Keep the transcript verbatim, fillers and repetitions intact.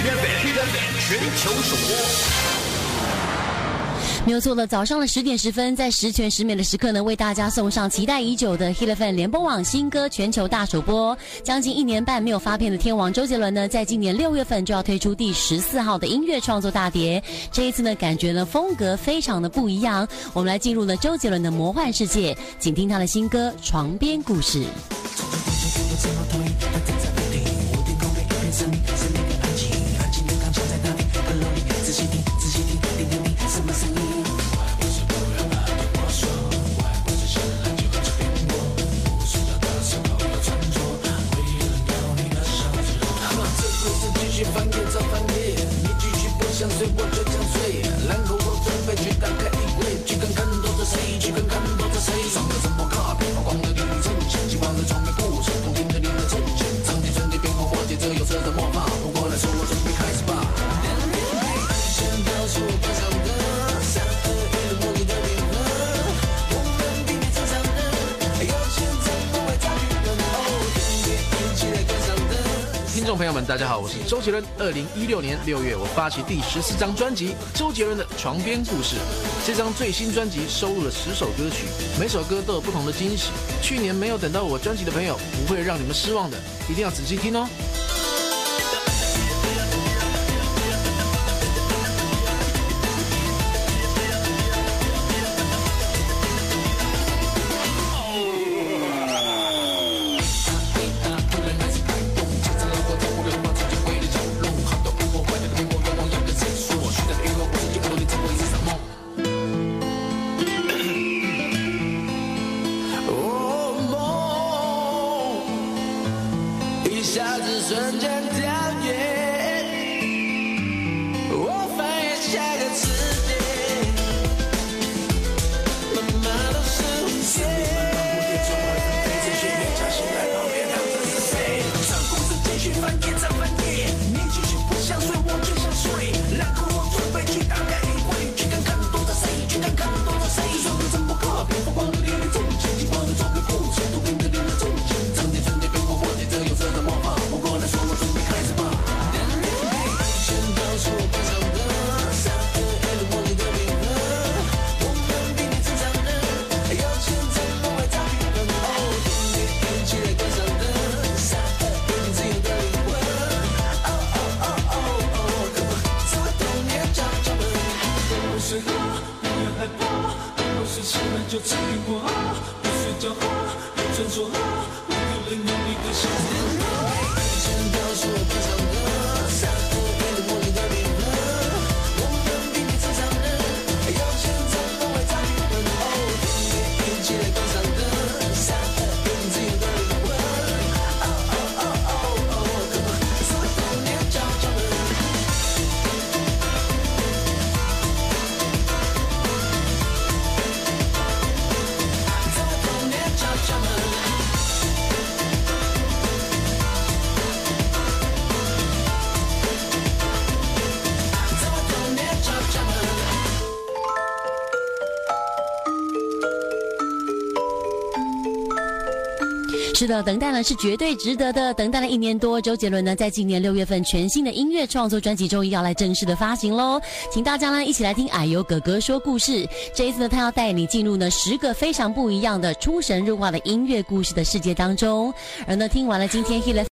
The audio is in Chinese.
Hit F M， Hit F M 全球首播。 没有错了，早上的十点十分，在十全十美的时刻呢，为大家送上期待已久的 Hit F M 联播网新歌全球大首播。将近一年半没有发片的天王周杰伦呢，在今年六月份就要推出第十四号的音乐创作大碟。这一次呢，感觉呢风格非常的不一样。我们来进入了周杰伦的魔幻世界，请听他的新歌《床边故事》。 听众朋友们，大家好，我是周杰伦。二零一六年六月，我发起第十四张专辑《周杰伦的床边故事》。这张最新专辑收录了十首歌曲，每首歌都有不同的惊喜。去年没有等到我专辑的朋友，不会让你们失望的，一定要仔细听哦。是的，等待呢是绝对值得的。等待了一年多，周杰伦呢在今年六月份全新的音乐创作专辑终于要来正式的发行喽。请大家呢一起来听矮油哥哥说故事。这一次呢，他要带你进入呢十个非常不一样的出神入化的音乐故事的世界当中。而呢，听完了今天 Hit